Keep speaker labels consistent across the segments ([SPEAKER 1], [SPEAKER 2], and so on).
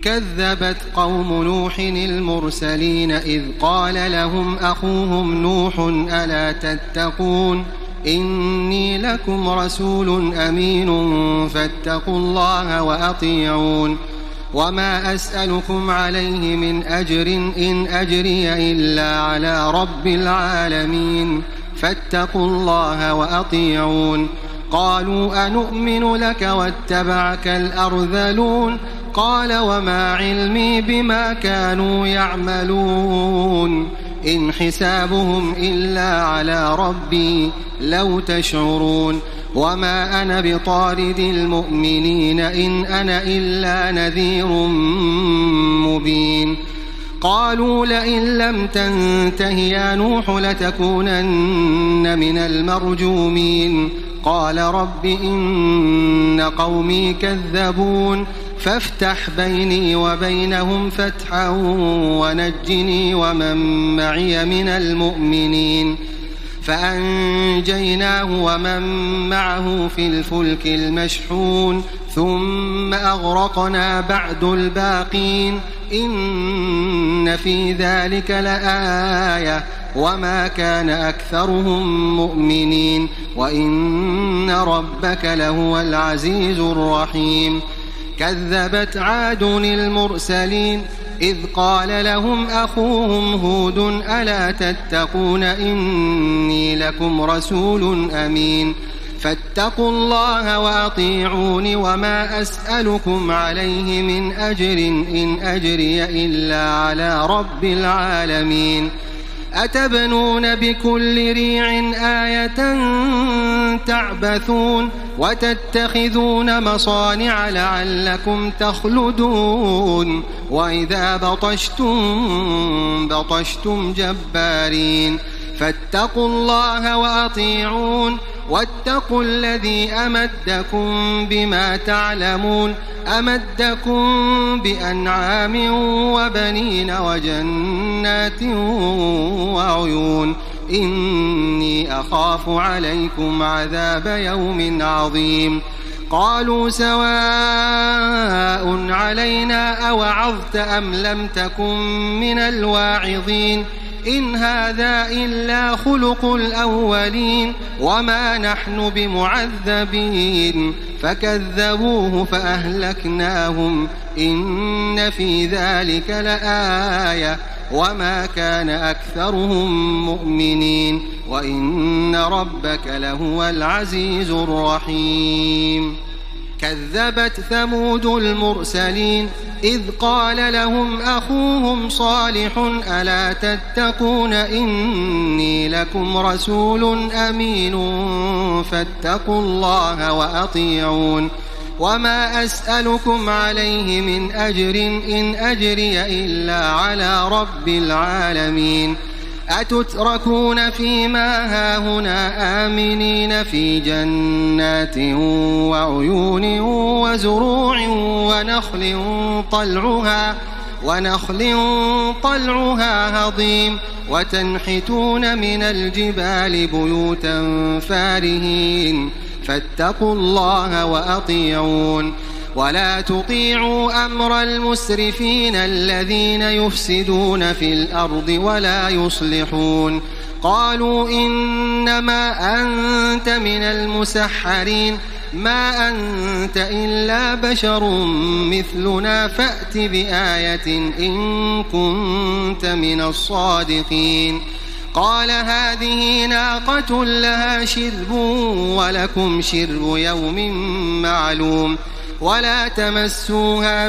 [SPEAKER 1] كذبت قوم نوح المرسلين إذ قال لهم أخوهم نوح ألا تتقون إني لكم رسول أمين فاتقوا الله وأطيعون وما أسألكم عليه من أجر إن أجري إلا على رب العالمين فاتقوا الله وأطيعون قالوا أنؤمن لك واتبعك الأرذلون قال وما علمي بما كانوا يعملون إن حسابهم إلا على ربي لو تشعرون وما أنا بطارد المؤمنين إن أنا إلا نذير مبين قالوا لئن لم تنته يا نوح لتكونن من المرجومين قال رب إن قومي كذبون فافتح بيني وبينهم فتحا ونجني ومن معي من المؤمنين فأنجيناه ومن معه في الفلك المشحون ثم أغرقنا بعد الباقين إن في ذلك لآية وما كان أكثرهم مؤمنين وإن ربك لهو العزيز الرحيم كذبت عاد المرسلين إذ قال لهم أخوهم هود ألا تتقون إني لكم رسول أمين فاتقوا الله وأطيعون وما أسألكم عليه من أجر إن أجري إلا على رب العالمين أتبنون بكل ريع آية تعبثون وتتخذون مصانع لعلكم تخلدون وإذا بطشتم جبارين فاتقوا الله وأطيعون واتقوا الذي أمدكم بما تعلمون أمدكم بأنعام وبنين وجنات وعيون إني أخاف عليكم عذاب يوم عظيم قالوا سواء علينا أوعظت أم لم تكن من الواعظين إن هذا إلا خلق الأولين وما نحن بمعذبين فكذبوه فأهلكناهم إن في ذلك لآية وما كان أكثرهم مؤمنين وإن ربك لهو العزيز الرحيم كذبت ثمود المرسلين إذ قال لهم أخوهم صالح ألا تتقون إني لكم رسول أمين فاتقوا الله وأطيعون وما أسألكم عليه من أجر إن أجري إلا على رب العالمين أتتركون فيما هاهنا آمنين في جنات وعيون وزروع ونخل طلعها هضيم وتنحتون من الجبال بيوتا فارهين فاتقوا الله وأطيعون ولا تطيعوا أمر المسرفين الذين يفسدون في الأرض ولا يصلحون قالوا إنما أنت من المسحرين ما أنت إلا بشر مثلنا فأت بآية إن كنت من الصادقين قال هذه ناقة لها شرب ولكم شرب يوم معلوم ولا تمسوها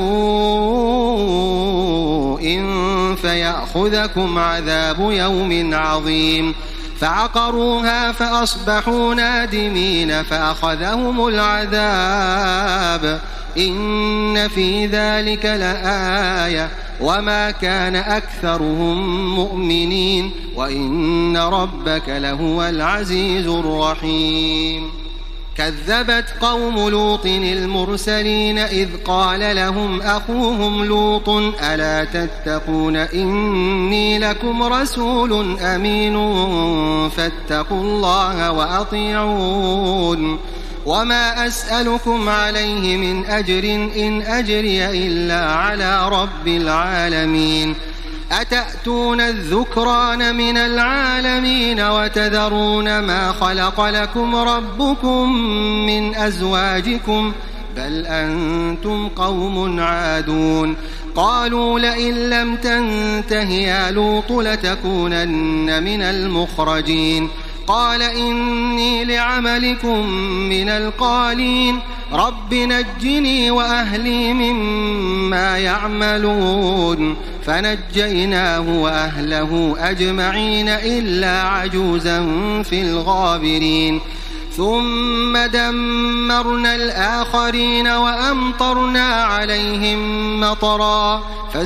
[SPEAKER 1] بسوء فيأخذكم عذاب يوم عظيم فعقروها فأصبحوا نادمين فأخذهم العذاب إن في ذلك لآية وما كان أكثرهم مؤمنين وإن ربك لهو العزيز الرحيم كذبت قوم لوط المرسلين إذ قال لهم أخوهم لوط ألا تتقون إني لكم رسول أمين فاتقوا الله وأطيعون وما أسألكم عليه من أجر إن أجري إلا على رب العالمين أتأتون الذكران من العالمين وتذرون ما خلق لكم ربكم من أزواجكم بل أنتم قوم عادون قالوا لئن لم تنته يا لوط لتكونن من المخرجين قال إني لعملكم من القالين رب نجني وأهلي مما يعملون فنجيناه وأهله أجمعين إلا عجوزا في الغابرين ثم دمرنا الآخرين وأمطرنا عليهم مطرا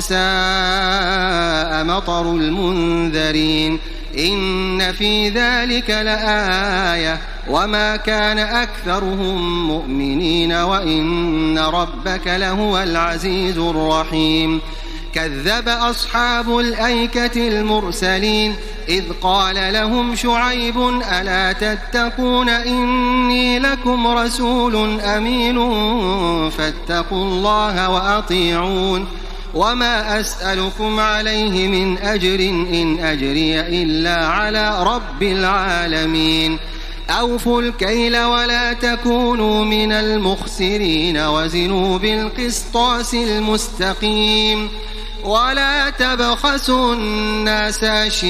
[SPEAKER 1] فساء مطر المنذرين إن في ذلك لآية وما كان أكثرهم مؤمنين وإن ربك لهو العزيز الرحيم كذب أصحاب الأيكة المرسلين إذ قال لهم شعيب ألا تتقون إني لكم رسول أمين فاتقوا الله وأطيعون وما أسألكم عليه من أجر إن أجري إلا على رب العالمين أوفوا الكيل ولا تكونوا من المخسرين وزنوا بالقسطاس المستقيم ولا تبخسوا الناس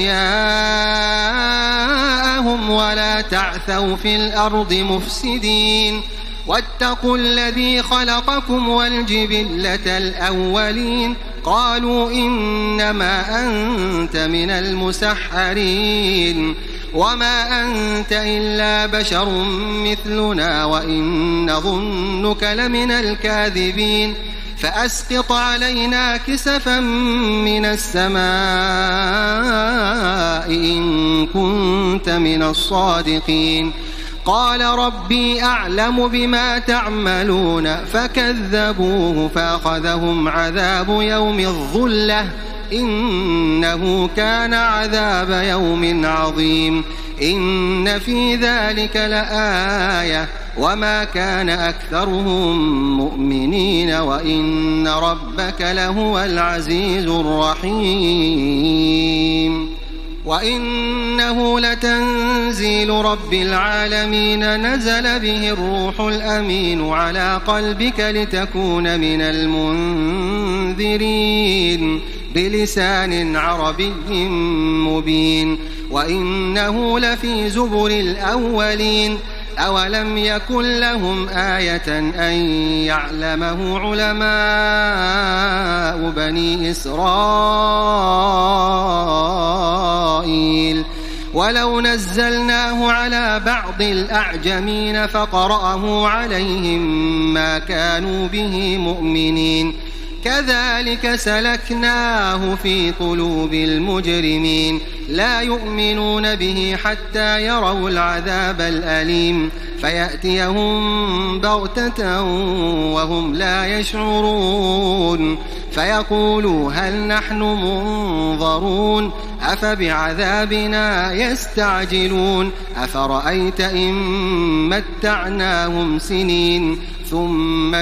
[SPEAKER 1] أشياءهم ولا تعثوا في الأرض مفسدين واتقوا الذي خلقكم والجبلة الأولين قالوا إنما أنت من المسحرين وما أنت إلا بشر مثلنا وإن نظنك لمن الكاذبين فأسقط علينا كسفا من السماء إن كنت من الصادقين قال ربي أعلم بما تعملون فكذبوه فأخذهم عذاب يوم الظلة إنه كان عذاب يوم عظيم إن في ذلك لآية وما كان أكثرهم مؤمنين وإن ربك لهو العزيز الرحيم وإنه لتنزيل رب العالمين نزل به الروح الأمين على قلبك لتكون من المنذرين بلسان عربي مبين وإنه لفي زبر الأولين أولم يكن لهم آية أن يعلمه علماء بني إسرائيل ولو نزلناه على بعض الأعجمين فقرأه عليهم ما كانوا به مؤمنين كذلك سلكناه في قلوب المجرمين لا يؤمنون به حتى يروا العذاب الأليم فيأتيهم بغتة وهم لا يشعرون فيقولوا هل نحن منظرون أفبعذابنا يستعجلون أفرأيت إن متعناهم سنين ثم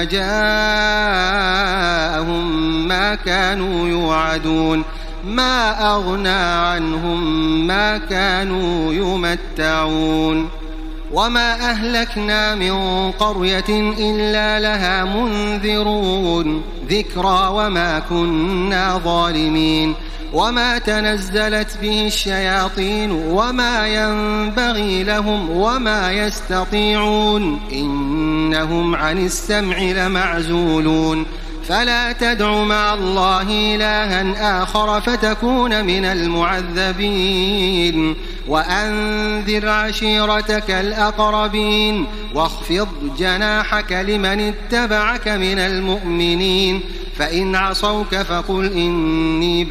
[SPEAKER 1] جاءهم ما كانوا يوعدون ما أغنى عنهم ما كانوا يمتعون وما أهلكنا من قرية إلا لها منذرون ذكرى وما كنا ظالمين وما تنزلت به الشياطين وما ينبغي لهم وما يستطيعون إنهم عن السمع لمعزولون فلا تدع مع الله إلها آخر فتكون من المعذبين وأنذر عشيرتك الأقربين واخفض جناحك لمن اتبعك من المؤمنين فإن عصوك فقل إني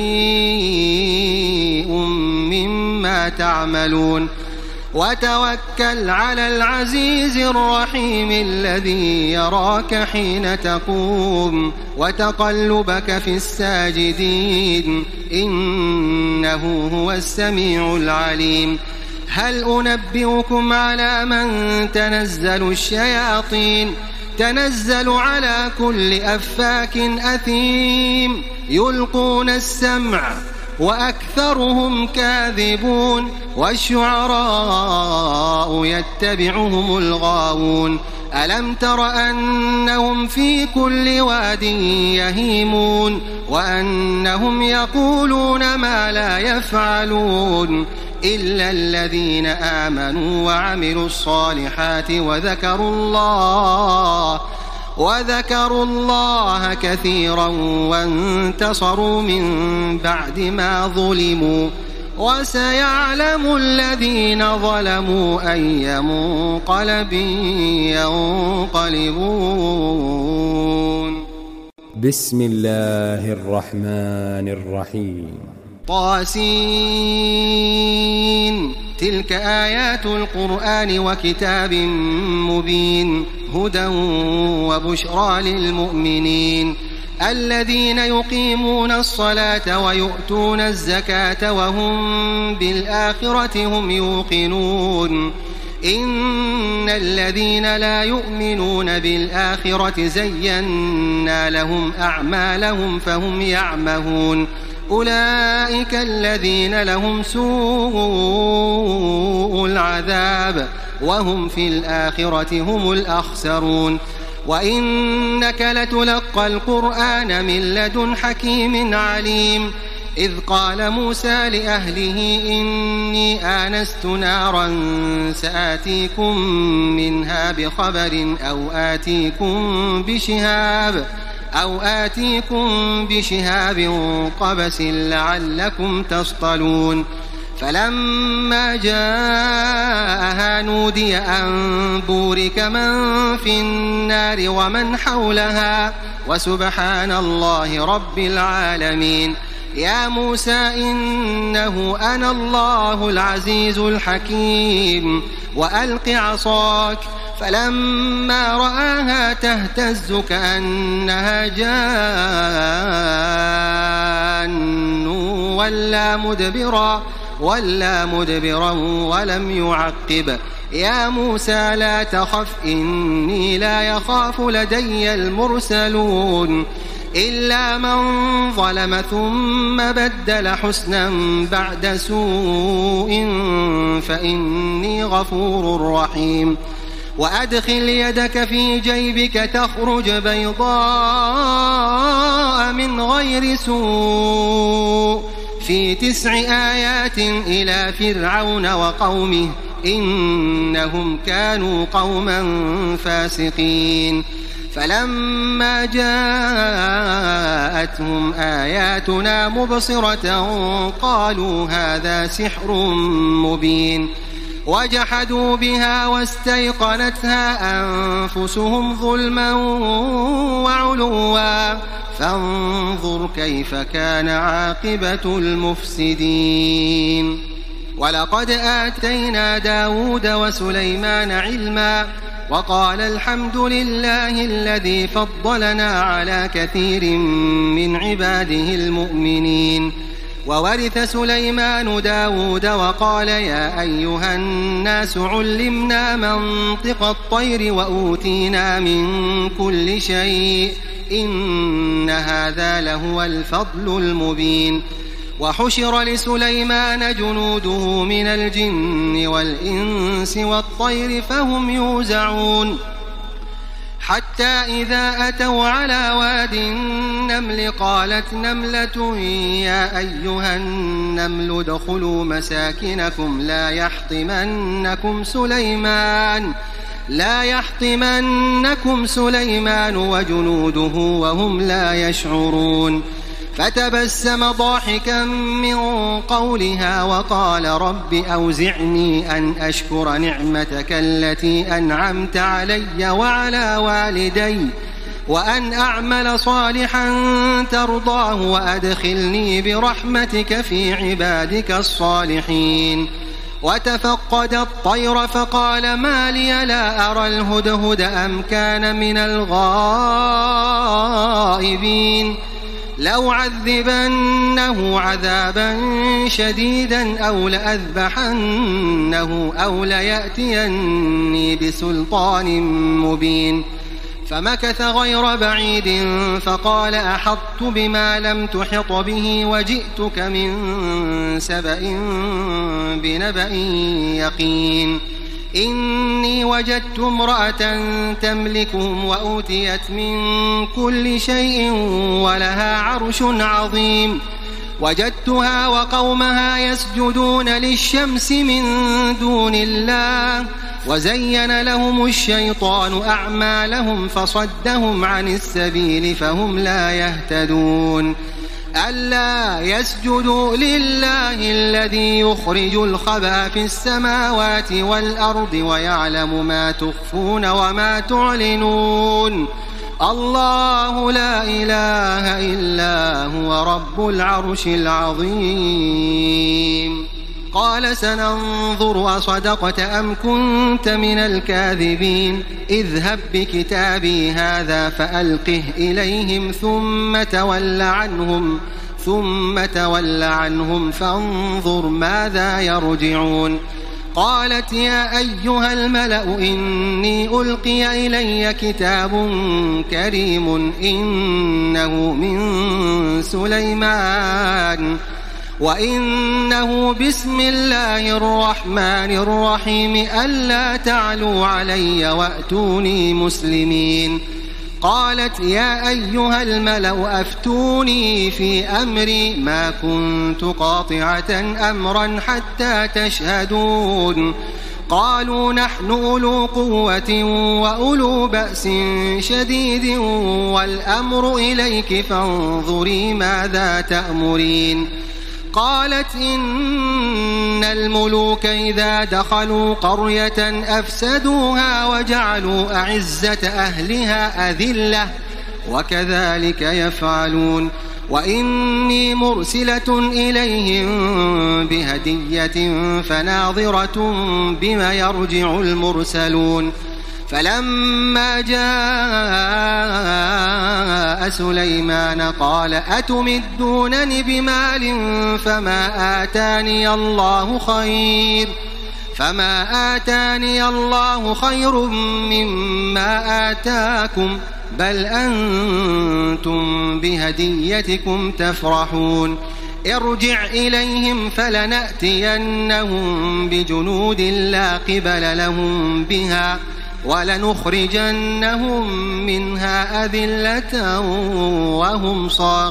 [SPEAKER 1] بريء مما تعملون وتوكل على العزيز الرحيم الذي يراك حين تقوم وتقلبك في الساجدين إنه هو السميع العليم هل أنبئكم على من تنزل الشياطين تنزل على كل أفاك أثيم يلقون السمع وأكثرهم كاذبون والشعراء يتبعهم الغاوون ألم تر أنهم في كل واد يهيمون وأنهم يقولون ما لا يفعلون إلا الذين آمنوا وعملوا الصالحات وذكروا الله كثيرا وانتصروا من بعد ما ظلموا وسيعلم الذين ظلموا أي منقلب ينقلبون.
[SPEAKER 2] بسم الله الرحمن الرحيم.
[SPEAKER 1] طاسين تلك آيات القرآن وكتاب مبين هدى وبشرى للمؤمنين الذين يقيمون الصلاة ويؤتون الزكاة وهم بالآخرة هم يوقنون إن الذين لا يؤمنون بالآخرة زينا لهم أعمالهم فهم يعمهون أولئك الذين لهم سوء العذاب وهم في الآخرة هم الأخسرون وإنك لتلقى القرآن من لدن حكيم عليم إذ قال موسى لأهله إني آنست نارا سآتيكم منها بخبر أو آتيكم بشهاب قبس لعلكم تصطلون فلما جاءها نودي أن بورك من في النار ومن حولها وسبحان الله رب العالمين. يا موسى إنه أنا الله العزيز الحكيم وألق عصاك فلما رآها تهتز كأنها جان ولا مدبرا ولم يعقب. يا موسى لا تخف إني لا يخاف لدي المرسلون إلا من ظلم ثم بدل حسنا بعد سوء فإني غفور رحيم. وأدخل يدك في جيبك تخرج بيضاء من غير سوء في 9 آيات إلى فرعون وقومه إنهم كانوا قوما فاسقين. فلما جاءتهم آياتنا مبصرة قالوا هذا سحر مبين وجحدوا بها واستيقنتها أنفسهم ظلما وعلوا فانظر كيف كان عاقبة المفسدين. ولقد آتينا داود وسليمان علما وقال الحمد لله الذي فضلنا على كثير من عباده المؤمنين. وورث سليمان داود وقال يا أيها الناس علمنا منطق الطير وأوتينا من كل شيء إن هذا لهو الفضل المبين. وحشر لسليمان جنوده من الجن والإنس والطير فهم يوزعون حتى إذا أتوا على واد النمل قالت نملة يا أيها النمل ادخلوا مساكنكم لا يحطمنكم سليمان وجنوده وهم لا يشعرون. فتبسم ضاحكا من قولها وقال رب أوزعني أن أشكر نعمتك التي أنعمت علي وعلى والدي وأن أعمل صالحا ترضاه وأدخلني برحمتك في عبادك الصالحين. وتفقد الطير فقال ما لي لا أرى الهدهد أم كان من الغائبين لأعذبنه عذابا شديدا أو لأذبحنه أو ليأتيني بسلطان مبين. فمكث غير بعيد فقال أحطت بما لم تحط به وجئتك من سبأ بنبأ يقين. إني وجدت امرأة تملكهم وأوتيت من كل شيء ولها عرش عظيم. وجدتها وقومها يسجدون للشمس من دون الله وزين لهم الشيطان أعمالهم فصدهم عن السبيل فهم لا يهتدون. ألا يسجدوا لله الذي يخرج الخبأ في السماوات والأرض ويعلم ما تخفون وما تعلنون. الله لا إله إلا هو رب العرش العظيم. قال سننظر أصدقت أم كنت من الكاذبين. اذهب بكتابي هذا فألقه إليهم ثم تول عنهم فانظر ماذا يرجعون. قالت يا أيها الملأ إني ألقي إلي كتاب كريم إنه من سليمان وإنه بسم الله الرحمن الرحيم ألا تعلوا علي وأتوني مسلمين. قالت يا أيها الملأ أفتوني في أمري ما كنت قاطعة أمرا حتى تشهدون. قالوا نحن أولو قوة وأولو بأس شديد والأمر إليك فانظري ماذا تأمرين. قالت إن الملوك إذا دخلوا قرية أفسدوها وجعلوا أعزة أهلها أذلة وكذلك يفعلون. وإني مرسلة إليهم بهدية فناظرة بما يرجع المرسلون. فلما جاء سليمان قال أتمدونني بمال فما آتاني الله خير مما آتاكم بل أنتم بهديتكم تفرحون. ارجع إليهم فلنأتينهم بجنود لا قبل لهم بها ولنخرجنهم منها أذلة وهم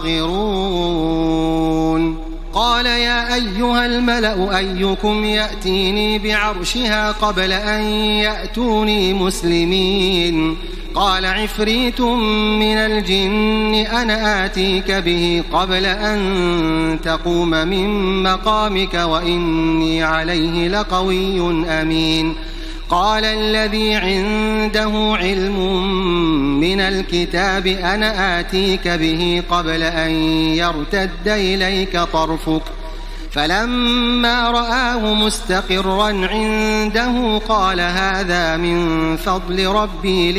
[SPEAKER 1] صاغرون. قال يا أيها الملأ أيكم يأتيني بعرشها قبل أن يأتوني مسلمين. قال عفريت من الجن أنا آتيك به قبل أن تقوم من مقامك وإني عليه لقوي أمين. قال الذي عنده علم من الكتاب أنا آتيك به قبل أن يرتد إليك طرفك. فلما رآه مستقرا عنده قال هذا من فضل ربي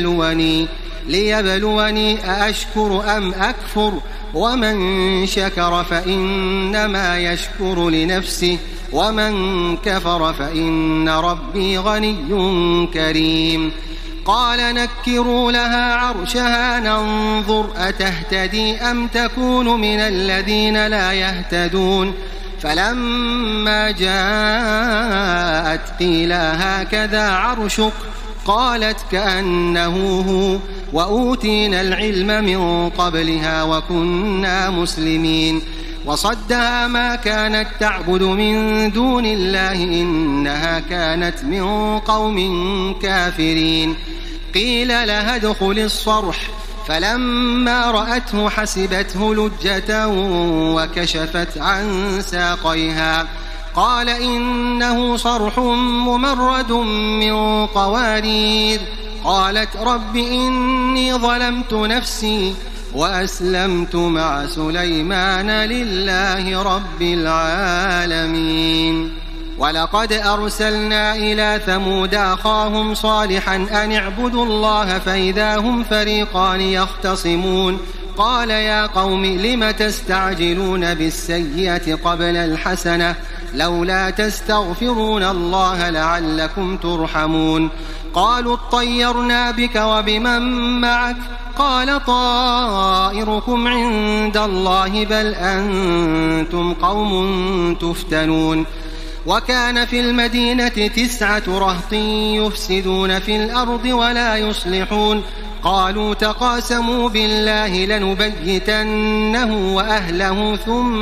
[SPEAKER 1] ليبلوني أأشكر أم أكفر ومن شكر فإنما يشكر لنفسه ومن كفر فإن ربي غني كريم. قال نكروا لها عرشها ننظر أتهتدي أم تكون من الذين لا يهتدون. فلما جاءت قيل هكذا عرشك قالت كأنه هو وأوتينا العلم من قبلها وكنا مسلمين. وصدها ما كانت تعبد من دون الله إنها كانت من قوم كافرين. قيل لها ادخل الصرح فلما رأته حسبته لجة وكشفت عن ساقيها. قال إنه صرح ممرد من قوارير. قالت رب إني ظلمت نفسي وأسلمت مع سليمان لله رب العالمين. ولقد أرسلنا إلى ثمود أخاهم صالحا أن اعبدوا الله فإذا هم فريقان يختصمون. قال يا قوم لم تستعجلون بالسيئة قبل الحسنة لولا تستغفرون الله لعلكم ترحمون قالوا اطيرنا بك وبمن معك قال طائركم عند الله بل أنتم قوم تفتنون وكان في المدينة 9 رهط يفسدون في الأرض ولا يصلحون قالوا تقاسموا بالله لنبيتنه وأهله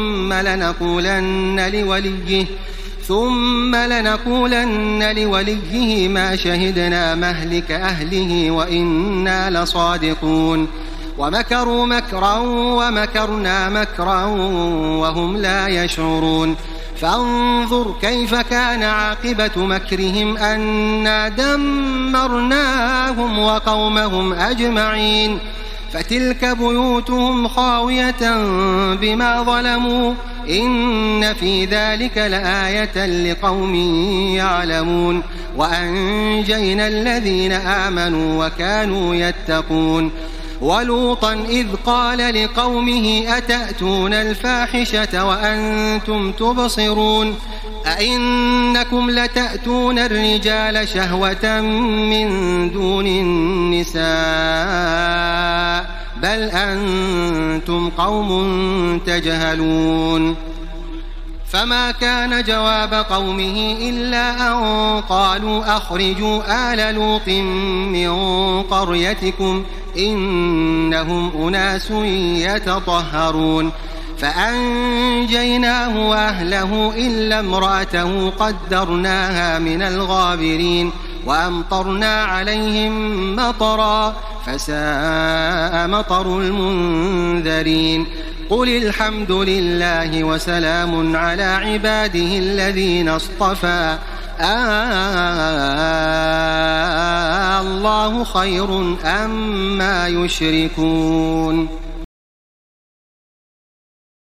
[SPEAKER 1] ثم لنقولن لوليه ما شهدنا مهلك أهله وإنا لصادقون ومكروا مكرا ومكرنا مكرا وهم لا يشعرون فانظر كيف كان عاقبة مكرهم أنا دمرناهم وقومهم أجمعين فتلك بيوتهم خاوية بما ظلموا إن في ذلك لآية لقوم يعلمون وأنجينا الذين آمنوا وكانوا يتقون ولوطا إذ قال لقومه أتأتون الفاحشة وأنتم تبصرون أئنكم لتأتون الرجال شهوة من دون النساء بل أنتم قوم تجهلون فما كان جواب قومه إلا أن قالوا أخرجوا آل لوط من قريتكم إنهم أناس يتطهرون فأنجيناه وأهله إلا امرأته قدرناها من الغابرين وأمطرنا عليهم مطرا فساء مطر المنذرين قل الحمد لله وسلام على عباده الذين اصطفى الله خير أما يشركون